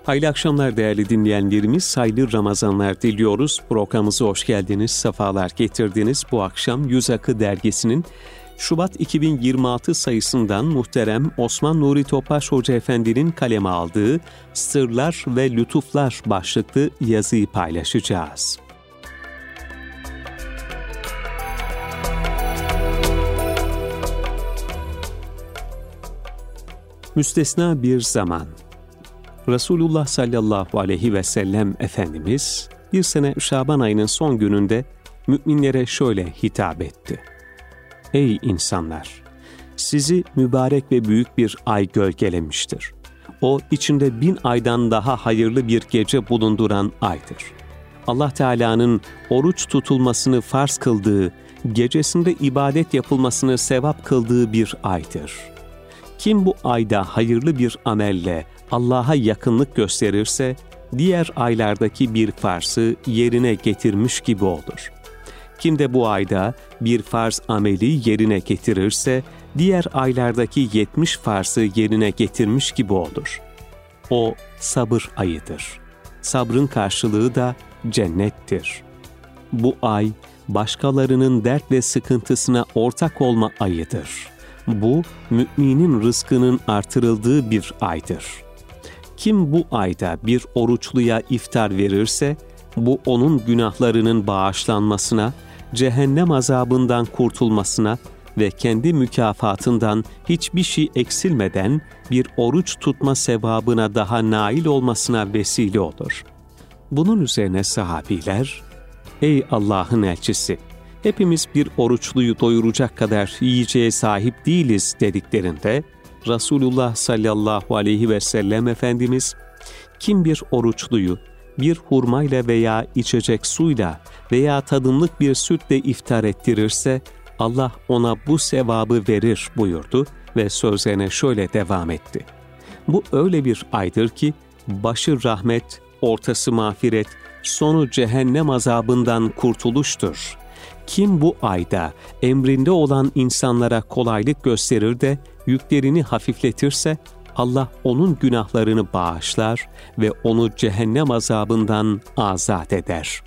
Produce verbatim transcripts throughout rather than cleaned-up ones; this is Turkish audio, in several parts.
Hayırlı akşamlar değerli dinleyenlerimiz, hayırlı Ramazanlar diliyoruz. Programımıza hoş geldiniz, sefalar getirdiniz. Bu akşam Yüz Akı dergisinin Şubat iki bin yirmi altı sayısından muhterem Osman Nuri Topbaş Hoca Efendi'nin kaleme aldığı Sırlar ve Lütuflar başlıklı yazıyı paylaşacağız. Müstesna bir zaman. Resulullah sallallahu aleyhi ve sellem Efendimiz bir sene Şaban ayının son gününde müminlere şöyle hitap etti. Ey insanlar! Sizi mübarek ve büyük bir ay gölgelemiştir. O içinde bin aydan daha hayırlı bir gece bulunduran aydır. Allah Teala'nın oruç tutulmasını farz kıldığı, gecesinde ibadet yapılmasını sevap kıldığı bir aydır. Kim bu ayda hayırlı bir amelle Allah'a yakınlık gösterirse, diğer aylardaki bir farzı yerine getirmiş gibi olur. Kim de bu ayda bir farz ameli yerine getirirse, diğer aylardaki yetmiş farzı yerine getirmiş gibi olur. O sabır ayıdır. Sabrın karşılığı da cennettir. Bu ay, başkalarının dert ve sıkıntısına ortak olma ayıdır. Bu, müminin rızkının artırıldığı bir aydır. Kim bu ayda bir oruçluya iftar verirse, bu onun günahlarının bağışlanmasına, cehennem azabından kurtulmasına ve kendi mükafatından hiçbir şey eksilmeden bir oruç tutma sevabına daha nail olmasına vesile olur. Bunun üzerine sahabiler, ey Allah'ın elçisi! Hepimiz bir oruçluyu doyuracak kadar yiyeceğe sahip değiliz dediklerinde, Resulullah sallallahu aleyhi ve sellem Efendimiz, kim bir oruçluyu bir hurmayla veya içecek suyla veya tadımlık bir sütle iftar ettirirse, Allah ona bu sevabı verir buyurdu ve sözlerine şöyle devam etti. Bu öyle bir aydır ki, başı rahmet, ortası mağfiret, sonu cehennem azabından kurtuluştur. Kim bu ayda emrinde olan insanlara kolaylık gösterir de yüklerini hafifletirse, Allah onun günahlarını bağışlar ve onu cehennem azabından azat eder.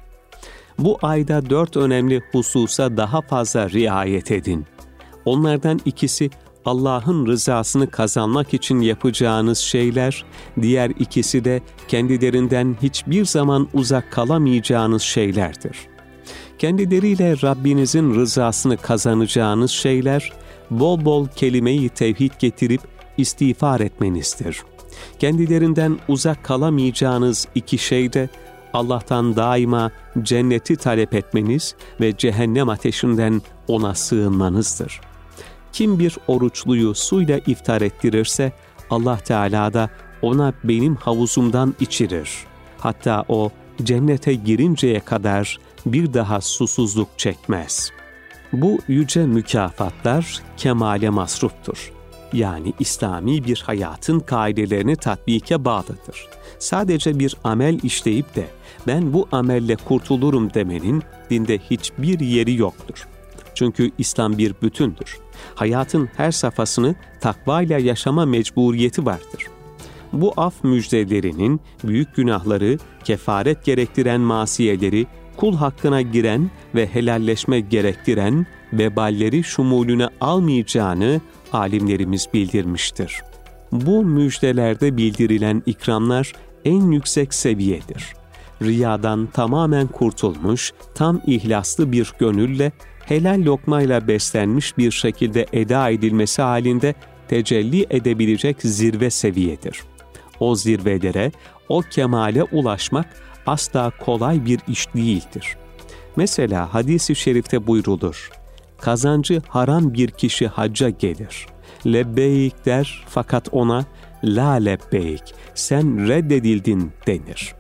Bu ayda dört önemli hususa daha fazla riayet edin. Onlardan ikisi Allah'ın rızasını kazanmak için yapacağınız şeyler, diğer ikisi de kendilerinden hiçbir zaman uzak kalamayacağınız şeylerdir. Kendileriyle Rabbinizin rızasını kazanacağınız şeyler, bol bol kelime-i tevhid getirip istiğfar etmenizdir. Kendilerinden uzak kalamayacağınız iki şey de, Allah'tan daima cenneti talep etmeniz ve cehennem ateşinden ona sığınmanızdır. Kim bir oruçluyu suyla iftar ettirirse, Allah Teala da ona benim havuzumdan içirir. Hatta o cennete girinceye kadar bir daha susuzluk çekmez. Bu yüce mükafatlar kemale masruftur. Yani İslami bir hayatın kaidelerini tatbike bağlıdır. Sadece bir amel işleyip de ben bu amelle kurtulurum demenin dinde hiçbir yeri yoktur. Çünkü İslam bir bütündür. Hayatın her safhasını takvayla yaşama mecburiyeti vardır. Bu af müjdelerinin büyük günahları, kefaret gerektiren masiyeleri, kul hakkına giren ve helalleşme gerektiren veballeri şumulüne almayacağını alimlerimiz bildirmiştir. Bu müjdelerde bildirilen ikramlar en yüksek seviyedir. Riyadan tamamen kurtulmuş, tam ihlaslı bir gönülle, helal lokmayla beslenmiş bir şekilde eda edilmesi halinde tecelli edebilecek zirve seviyedir. O zirvelere, o kemale ulaşmak asla kolay bir iş değildir. Mesela hadis-i şerifte buyrulur, kazancı haram bir kişi hacca gelir. Lebbeyk der fakat ona la lebbeyk, sen reddedildin denir.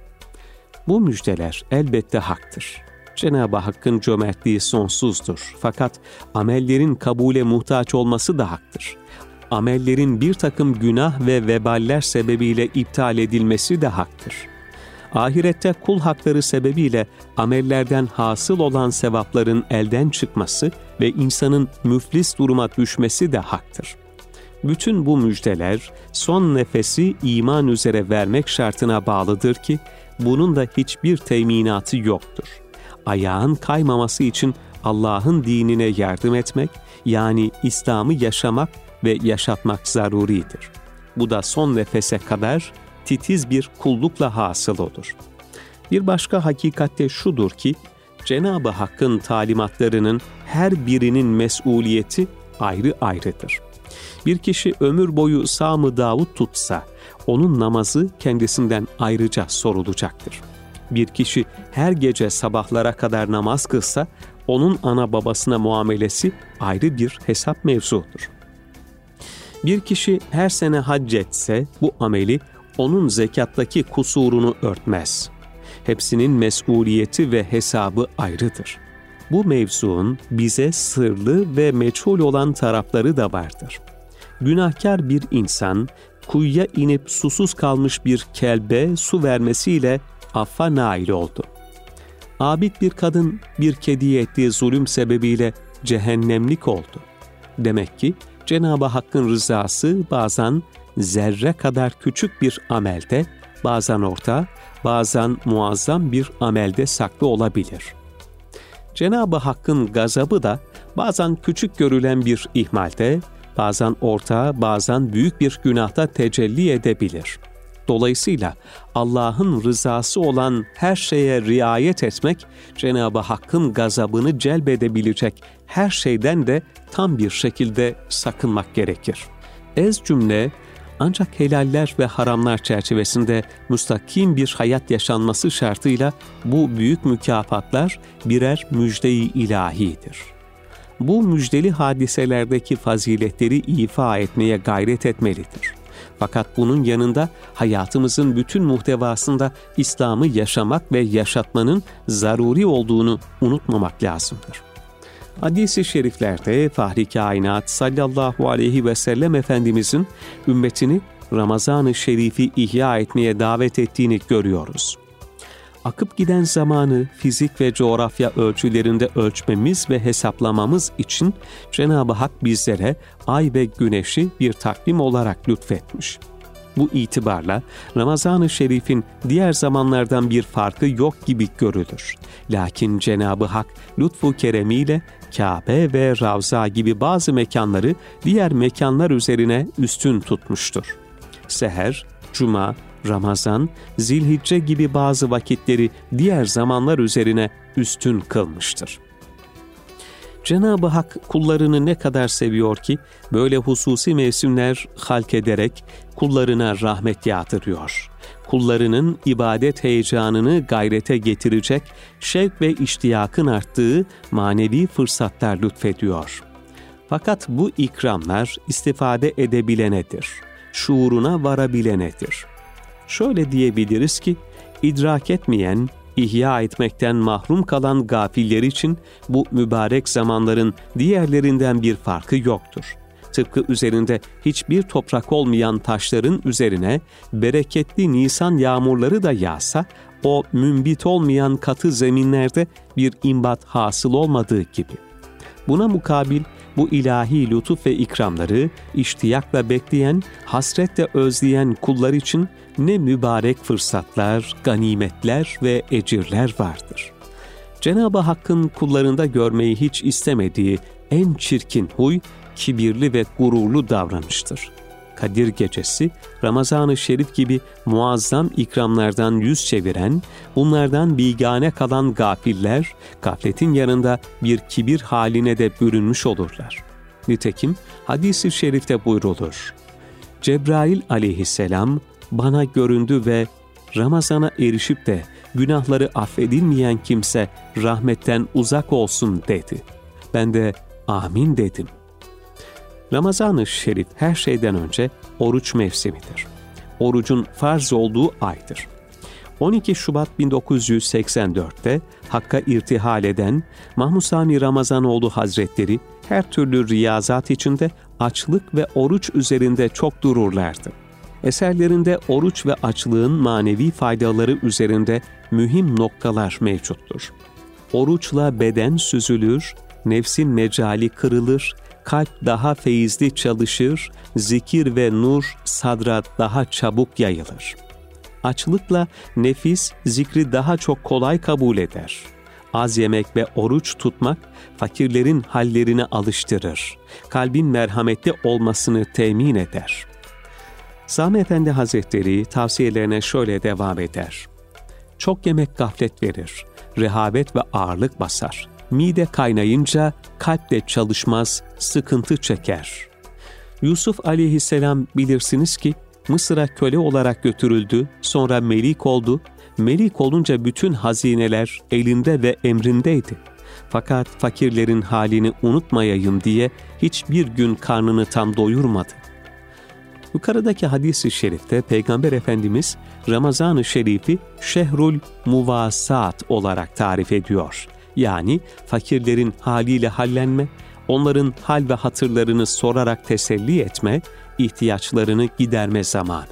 Bu müjdeler elbette haktır. Cenab-ı Hakk'ın cömertliği sonsuzdur. Fakat amellerin kabule muhtaç olması da haktır. Amellerin bir takım günah ve veballer sebebiyle iptal edilmesi de haktır. Ahirette kul hakları sebebiyle amellerden hasıl olan sevapların elden çıkması ve insanın müflis duruma düşmesi de haktır. Bütün bu müjdeler son nefesi iman üzere vermek şartına bağlıdır ki bunun da hiçbir teminatı yoktur. Ayağın kaymaması için Allah'ın dinine yardım etmek, yani İslam'ı yaşamak ve yaşatmak zaruridir. Bu da son nefese kadar titiz bir kullukla hasıl olur. Bir başka hakikat de şudur ki, Cenab-ı Hakk'ın talimatlarının her birinin mesuliyeti ayrı ayrıdır. Bir kişi ömür boyu Sağm-ı Davud tutsa, onun namazı kendisinden ayrıca sorulacaktır. Bir kişi her gece sabahlara kadar namaz kılsa, onun ana babasına muamelesi ayrı bir hesap mevzudur. Bir kişi her sene hac etse, bu ameli onun zekattaki kusurunu örtmez. Hepsinin mesuliyeti ve hesabı ayrıdır. Bu mevzuun bize sırlı ve meçhul olan tarafları da vardır. Günahkar bir insan, kuyuya inip susuz kalmış bir kelbe su vermesiyle affa nail oldu. Abid bir kadın bir kediye ettiği zulüm sebebiyle cehennemlik oldu. Demek ki Cenab-ı Hakk'ın rızası bazen zerre kadar küçük bir amelde, bazen orta, bazen muazzam bir amelde saklı olabilir. Cenab-ı Hakk'ın gazabı da bazen küçük görülen bir ihmalde, bazen orta, bazen büyük bir günahta tecelli edebilir. Dolayısıyla Allah'ın rızası olan her şeye riayet etmek, Cenab-ı Hakk'ın gazabını celbedebilecek her şeyden de tam bir şekilde sakınmak gerekir. Ez cümle, ancak helaller ve haramlar çerçevesinde müstakim bir hayat yaşanması şartıyla bu büyük mükafatlar birer müjde-i ilahidir. Bu müjdeli hadiselerdeki faziletleri ifa etmeye gayret etmelidir. Fakat bunun yanında hayatımızın bütün muhtevasında İslam'ı yaşamak ve yaşatmanın zaruri olduğunu unutmamak lazımdır. Hadis-i şeriflerde Fahri Kainat sallallahu aleyhi ve sellem Efendimizin ümmetini Ramazan-ı Şerif'i ihya etmeye davet ettiğini görüyoruz. Akıp giden zamanı fizik ve coğrafya ölçülerinde ölçmemiz ve hesaplamamız için Cenab-ı Hak bizlere ay ve güneşi bir takvim olarak lütfetmiş. Bu itibarla Ramazan-ı Şerif'in diğer zamanlardan bir farkı yok gibi görülür. Lakin Cenab-ı Hak lütfu keremiyle Kabe ve Ravza gibi bazı mekanları diğer mekanlar üzerine üstün tutmuştur. Seher, Cuma, Ramazan, Zilhicce gibi bazı vakitleri diğer zamanlar üzerine üstün kılmıştır. Cenab-ı Hak kullarını ne kadar seviyor ki böyle hususi mevsimler halk ederek kullarına rahmet yağdırıyor. Kullarının ibadet heyecanını gayrete getirecek, şevk ve iştiyakın arttığı manevi fırsatlar lütfediyor. Fakat bu ikramlar istifade edebilenedir, şuuruna varabilenedir. Şöyle diyebiliriz ki, idrak etmeyen, ihya etmekten mahrum kalan gafiller için bu mübarek zamanların diğerlerinden bir farkı yoktur. Tıpkı üzerinde hiçbir toprak olmayan taşların üzerine bereketli Nisan yağmurları da yağsa, o mümbit olmayan katı zeminlerde bir imbat hasıl olmadığı gibi. Buna mukabil bu ilahi lütuf ve ikramları iştiyakla bekleyen, hasretle özleyen kullar için ne mübarek fırsatlar, ganimetler ve ecirler vardır. Cenab-ı Hakk'ın kullarında görmeyi hiç istemediği en çirkin huy, kibirli ve gururlu davranıştır. Kadir Gecesi, Ramazan-ı Şerif gibi muazzam ikramlardan yüz çeviren, bunlardan bigane kalan gafiller, gafletin yanında bir kibir haline de bürünmüş olurlar. Nitekim hadis-i şerifte buyrulur: Cebrail aleyhisselam bana göründü ve Ramazan'a erişip de günahları affedilmeyen kimse rahmetten uzak olsun dedi. Ben de amin dedim. Ramazan-ı Şerif her şeyden önce oruç mevsimidir. Orucun farz olduğu aydır. on iki Şubat bin dokuz yüz seksen dörtte Hakk'a irtihal eden Mahmud Sami Ramazanoğlu Hazretleri her türlü riyazat içinde açlık ve oruç üzerinde çok dururlardı. Eserlerinde oruç ve açlığın manevi faydaları üzerinde mühim noktalar mevcuttur. Oruçla beden süzülür, nefsin mecali kırılır, kalp daha feyizli çalışır, zikir ve nur sadra daha çabuk yayılır. Açlıkla nefis zikri daha çok kolay kabul eder. Az yemek ve oruç tutmak fakirlerin hallerine alıştırır. Kalbin merhametli olmasını temin eder. Sami Efendi Hazretleri tavsiyelerine şöyle devam eder. Çok yemek gaflet verir, rehavet ve ağırlık basar. Mide kaynayınca kalp de çalışmaz, sıkıntı çeker. Yusuf aleyhisselam bilirsiniz ki Mısır'a köle olarak götürüldü, sonra melik oldu. Melik olunca bütün hazineler elinde ve emrindeydi. Fakat fakirlerin halini unutmayayım diye hiçbir gün karnını tam doyurmadı. Yukarıdaki hadis-i şerifte Peygamber Efendimiz Ramazan-ı Şerif'i şehrul muvasat olarak tarif ediyor. Yani fakirlerin haliyle hallenme, onların hal ve hatırlarını sorarak teselli etme, ihtiyaçlarını giderme zamanı.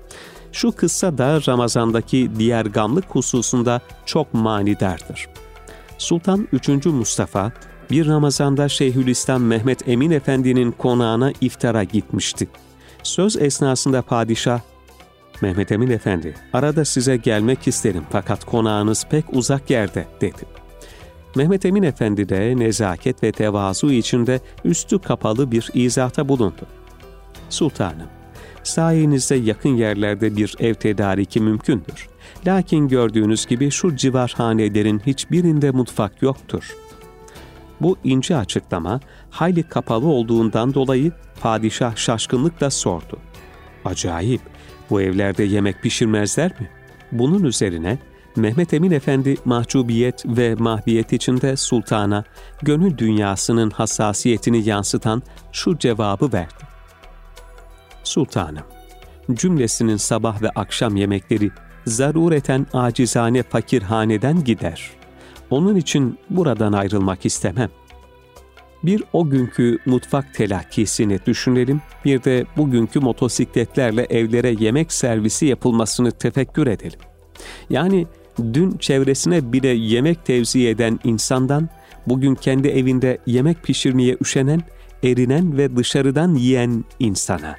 Şu kıssa da Ramazan'daki diğer gamlık hususunda çok manidardır. Sultan üçüncü Mustafa bir Ramazan'da Şeyhülislam Mehmet Emin Efendi'nin konağına iftara gitmişti. Söz esnasında padişah, "Mehmet Emin Efendi, arada size gelmek isterim fakat konağınız pek uzak yerde," dedi. Mehmet Emin Efendi de nezaket ve tevazu içinde üstü kapalı bir izahta bulundu. "Sultanım, sayenizde yakın yerlerde bir ev tedariki mümkündür. Lakin gördüğünüz gibi şu civarhanelerin hiçbirinde mutfak yoktur." Bu ince açıklama hayli kapalı olduğundan dolayı padişah şaşkınlıkla sordu. "Acayip, bu evlerde yemek pişirmezler mi?" Bunun üzerine Mehmet Emin Efendi mahcubiyet ve mahviyet içinde sultana gönül dünyasının hassasiyetini yansıtan şu cevabı verdi. "Sultanım, cümlesinin sabah ve akşam yemekleri zarureten acizane fakirhaneden gider. Onun için buradan ayrılmak istemem. Bir o günkü mutfak telakkisini düşünelim, bir de bugünkü motosikletlerle evlere yemek servisi yapılmasını tefekkür edelim. Yani dün çevresine bile yemek tevzi eden insandan, bugün kendi evinde yemek pişirmeye üşenen, erinen ve dışarıdan yiyen insana.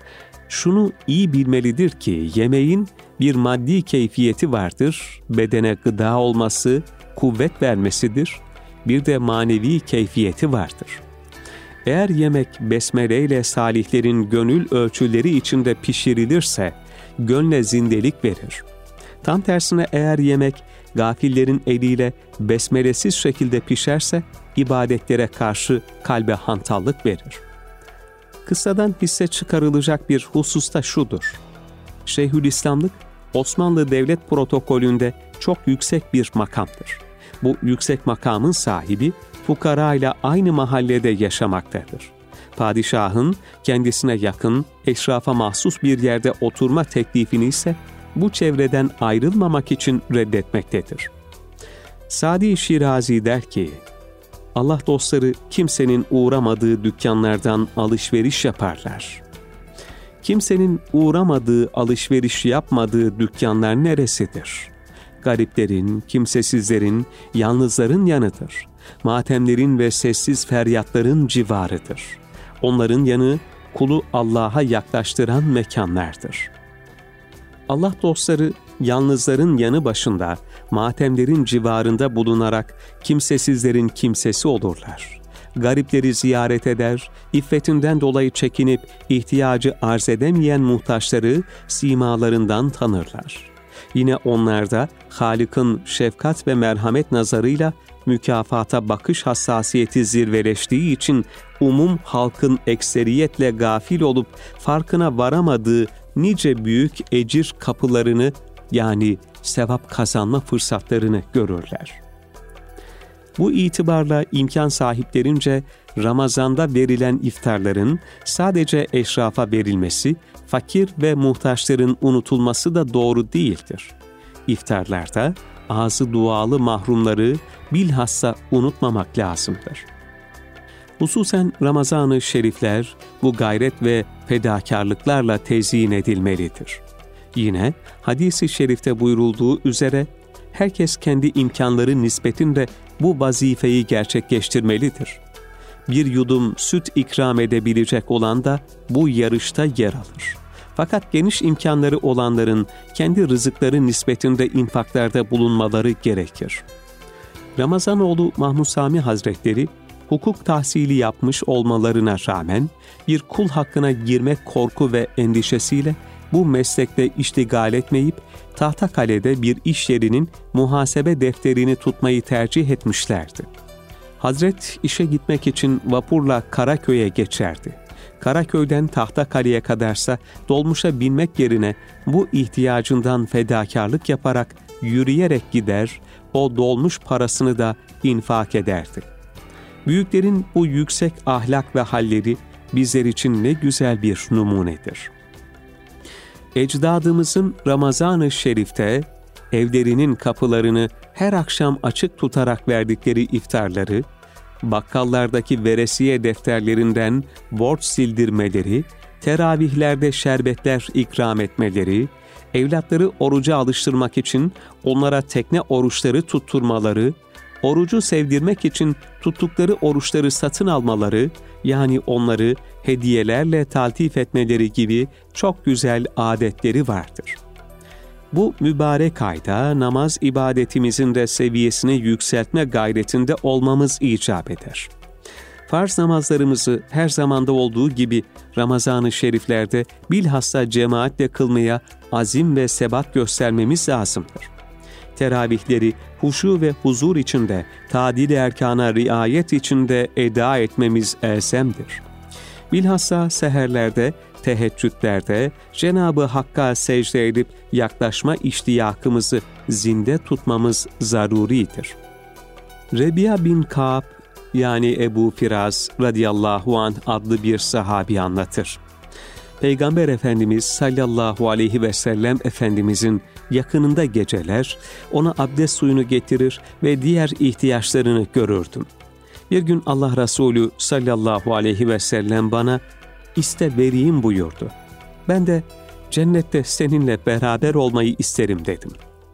Şunu iyi bilmelidir ki yemeğin bir maddi keyfiyeti vardır, bedene gıda olması, kuvvet vermesidir, bir de manevi keyfiyeti vardır. Eğer yemek besmeleyle salihlerin gönül ölçüleri içinde pişirilirse, gönle zindelik verir. Tam tersine eğer yemek gafillerin eliyle besmelesiz şekilde pişerse, ibadetlere karşı kalbe hantallık verir. Kıssadan hisse çıkarılacak bir husus da şudur. Şeyhülislamlık, Osmanlı devlet protokolünde çok yüksek bir makamdır. Bu yüksek makamın sahibi, fukara ile aynı mahallede yaşamaktadır. Padişahın kendisine yakın, eşrafa mahsus bir yerde oturma teklifini ise bu çevreden ayrılmamak için reddetmektedir. Sadi Şirazi der ki, Allah dostları kimsenin uğramadığı dükkanlardan alışveriş yaparlar. Kimsenin uğramadığı, alışveriş yapmadığı dükkanlar neresidir? Gariplerin, kimsesizlerin, yalnızların yanıdır. Matemlerin ve sessiz feryatların civarıdır. Onların yanı, kulu Allah'a yaklaştıran mekanlardır. Allah dostları, yalnızların yanı başında, matemlerin civarında bulunarak kimsesizlerin kimsesi olurlar. Garipleri ziyaret eder, iffetinden dolayı çekinip ihtiyacı arz edemeyen muhtaçları simalarından tanırlar. Yine onlarda Halık'ın şefkat ve merhamet nazarıyla mükafata bakış hassasiyeti zirveleştiği için umum halkın ekseriyetle gafil olup farkına varamadığı nice büyük ecir kapılarını, yani sevap kazanma fırsatlarını görürler. Bu itibarla imkan sahiplerince Ramazan'da verilen iftarların sadece eşrafa verilmesi, fakir ve muhtaçların unutulması da doğru değildir. İftarlarda ağzı dualı mahrumları bilhassa unutmamak lazımdır. Hususen Ramazan-ı Şerifler bu gayret ve fedakarlıklarla tezyin edilmelidir. Yine hadis-i şerifte buyurulduğu üzere herkes kendi imkanları nispetinde bu vazifeyi gerçekleştirmelidir. bir yudum süt ikram edebilecek olan da bu yarışta yer alır. Fakat geniş imkanları olanların kendi rızıkları nispetinde infaklarda bulunmaları gerekir. Ramazanoğlu Mahmud Sami Hazretleri, hukuk tahsili yapmış olmalarına rağmen bir kul hakkına girmek korku ve endişesiyle bu meslekte iştigal etmeyip Tahtakale'de bir iş yerinin muhasebe defterini tutmayı tercih etmişlerdi. Hazret işe gitmek için vapurla Karaköy'e geçerdi. Karaköy'den Tahtakale'ye kadarsa dolmuşa binmek yerine bu ihtiyacından fedakarlık yaparak yürüyerek gider, o dolmuş parasını da infak ederdi. Büyüklerin bu yüksek ahlak ve halleri bizler için ne güzel bir numunedir. Ecdadımızın Ramazan-ı Şerif'te evlerinin kapılarını her akşam açık tutarak verdikleri iftarları, bakkallardaki veresiye defterlerinden borç sildirmeleri, teravihlerde şerbetler ikram etmeleri, evlatları oruca alıştırmak için onlara tekne oruçları tutturmaları, orucu sevdirmek için tuttukları oruçları satın almaları, yani onları hediyelerle taltif etmeleri gibi çok güzel adetleri vardır. Bu mübarek ayda namaz ibadetimizin de seviyesini yükseltme gayretinde olmamız icap eder. Farz namazlarımızı her zamanda olduğu gibi Ramazan-ı Şeriflerde bilhassa cemaatle kılmaya azim ve sebat göstermemiz lazımdır. Teravihleri huşu ve huzur içinde, tadil-i erkana riayet içinde eda etmemiz elzemdir. Bilhassa seherlerde, teheccüdlerde Cenab-ı Hakk'a secde edip yaklaşma iştiyakımızı zinde tutmamız zaruridir. Rebi'a bin Ka'b yani Ebu Firaz radıyallahu anh adlı bir sahabi anlatır. Peygamber Efendimiz sallallahu aleyhi ve sellem Efendimizin yakınında geceler ona abdest suyunu getirir ve diğer ihtiyaçlarını görürdüm. Bir gün Allah Resulü sallallahu aleyhi ve sellem bana "İste vereyim" buyurdu. Ben de "Cennette seninle beraber olmayı isterim" dedim.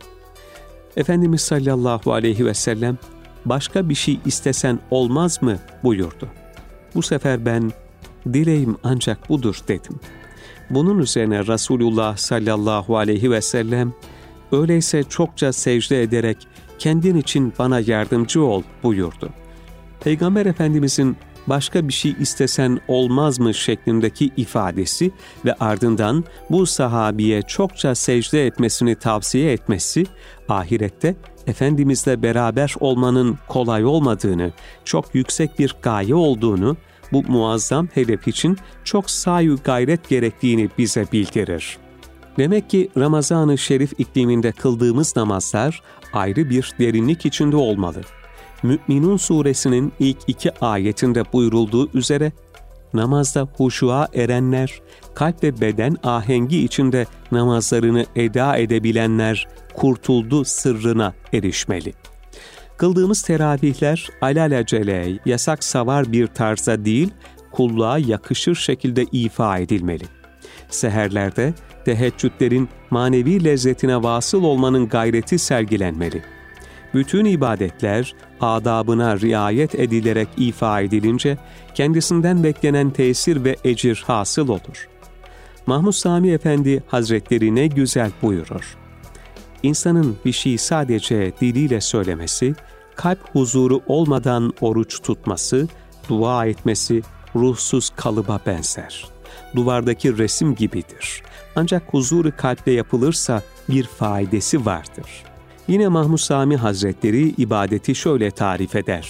Efendimiz sallallahu aleyhi ve sellem "Başka bir şey istesen olmaz mı?" buyurdu. Bu sefer ben "Dileğim ancak budur" dedim. Bunun üzerine Resulullah sallallahu aleyhi ve sellem "Öyleyse çokça secde ederek kendin için bana yardımcı ol" buyurdu. Peygamber Efendimizin "Başka bir şey istesen olmaz mı?" şeklindeki ifadesi ve ardından bu sahabiye çokça secde etmesini tavsiye etmesi, ahirette Efendimizle beraber olmanın kolay olmadığını, çok yüksek bir gaye olduğunu, bu muazzam hedef için çok sahi gayret gerektiğini bize bildirir. Demek ki Ramazan-ı Şerif ikliminde kıldığımız namazlar ayrı bir derinlik içinde olmalı. Mü'minun suresinin ilk iki ayetinde buyurulduğu üzere, namazda huşuğa erenler, kalp ve beden ahengi içinde namazlarını eda edebilenler kurtuldu sırrına erişmeli. Kıldığımız teravihler alelacele, yasak savar bir tarzda değil, kulluğa yakışır şekilde ifa edilmeli. Seherlerde teheccüdlerin manevi lezzetine vasıl olmanın gayreti sergilenmeli. Bütün ibadetler adabına riayet edilerek ifa edilince kendisinden beklenen tesir ve ecir hasıl olur. Mahmud Sami Efendi Hazretleri ne güzel buyurur. İnsanın bir şeyi sadece diliyle söylemesi, kalp huzuru olmadan oruç tutması, dua etmesi ruhsuz kalıba benzer. Duvardaki resim gibidir. Ancak huzuru kalple yapılırsa bir faydası vardır. Yine Mahmud Sami Hazretleri ibadeti şöyle tarif eder.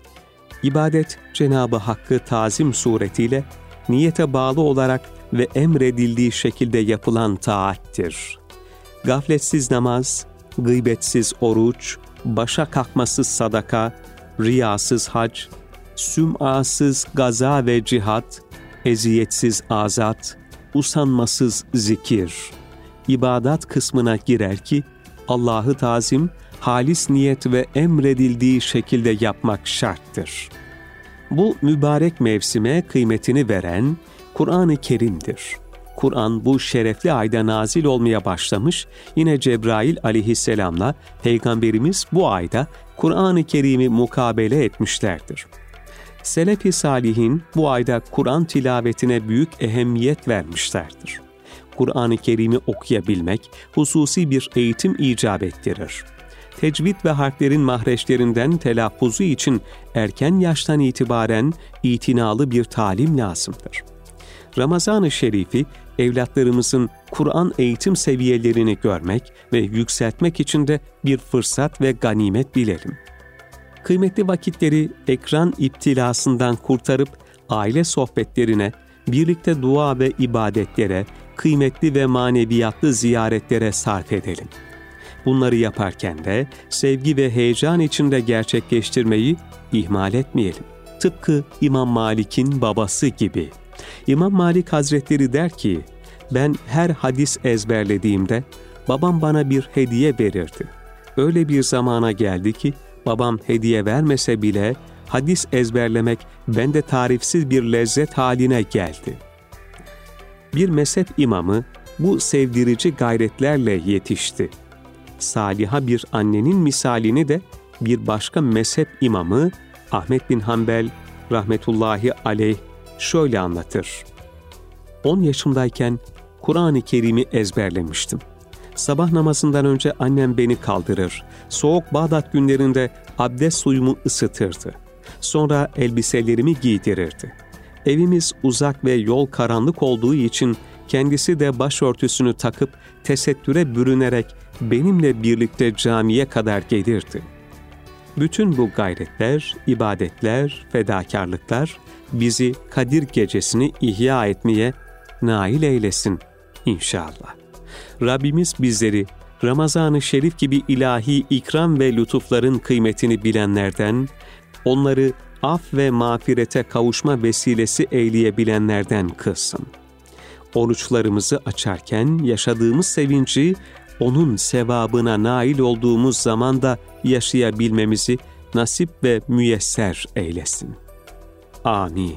İbadet, Cenab-ı Hakk'ı tazim suretiyle, niyete bağlı olarak ve emredildiği şekilde yapılan taattir. Gafletsiz namaz, gıybetsiz oruç, başa kalkmasız sadaka, riyasız hac, süm'asız gaza ve cihat, eziyetsiz azat, usanmasız zikir. İbadat kısmına girer ki, Allah'ı tazim, halis niyet ve emredildiği şekilde yapmak şarttır. Bu mübarek mevsime kıymetini veren Kur'an-ı Kerim'dir. Kur'an bu şerefli ayda nazil olmaya başlamış, yine Cebrail aleyhisselamla Peygamberimiz bu ayda Kur'an-ı Kerim'i mukabele etmişlerdir. Selef-i Salihin bu ayda Kur'an tilavetine büyük ehemmiyet vermişlerdir. Kur'an-ı Kerim'i okuyabilmek hususi bir eğitim icap ettirir. Tecvid ve harflerin mahreçlerinden telaffuzu için erken yaştan itibaren itinalı bir talim lazımdır. Ramazan-ı Şerif'i evlatlarımızın Kur'an eğitim seviyelerini görmek ve yükseltmek için de bir fırsat ve ganimet bilelim. Kıymetli vakitleri ekran iptilasından kurtarıp aile sohbetlerine, birlikte dua ve ibadetlere, kıymetli ve maneviyatlı ziyaretlere sarf edelim. Bunları yaparken de sevgi ve heyecan içinde gerçekleştirmeyi ihmal etmeyelim. Tıpkı İmam Malik'in babası gibi. İmam Malik Hazretleri der ki, ben her hadis ezberlediğimde babam bana bir hediye verirdi. Öyle bir zamana geldi ki babam hediye vermese bile hadis ezberlemek bende tarifsiz bir lezzet haline geldi. Bir mezhep imamı bu sevdirici gayretlerle yetişti. Saliha bir annenin misalini de bir başka mezhep imamı Ahmet bin Hanbel rahmetullahi aleyh şöyle anlatır. on yaşımdayken Kur'an-ı Kerim'i ezberlemiştim. Sabah namazından önce annem beni kaldırır, soğuk Bağdat günlerinde abdest suyumu ısıtırdı. Sonra elbiselerimi giydirirdi. Evimiz uzak ve yol karanlık olduğu için kendisi de başörtüsünü takıp tesettüre bürünerek benimle birlikte camiye kadar gelirdi. Bütün bu gayretler, ibadetler, fedakarlıklar bizi Kadir Gecesi'ni ihya etmeye nail eylesin inşallah. Rabbimiz bizleri Ramazan-ı Şerif gibi ilahi ikram ve lütufların kıymetini bilenlerden, onları af ve mağfirete kavuşma vesilesi eyleyebilenlerden kılsın. Oruçlarımızı açarken yaşadığımız sevinci, onun sevabına nail olduğumuz zamanda yaşayabilmemizi nasip ve müyesser eylesin. Amin.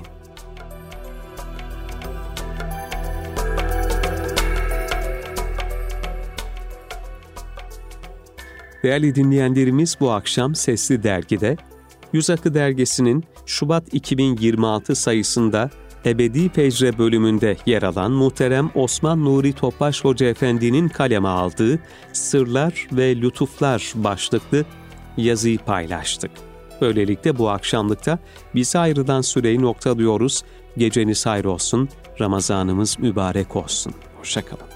Değerli dinleyenlerimiz, bu akşam Sesli Dergi'de Yüz Akı Dergisi'nin Şubat iki bin yirmi altı sayısında Ebedi Fecre bölümünde yer alan muhterem Osman Nuri Topbaş Hoca Efendi'nin kaleme aldığı Sırlar ve Lütuflar başlıklı yazıyı paylaştık. Böylelikle bu akşamlıkta bize ayrılan süreyi noktalıyoruz. Geceniz hayır olsun, Ramazanımız mübarek olsun. Hoşça kalın.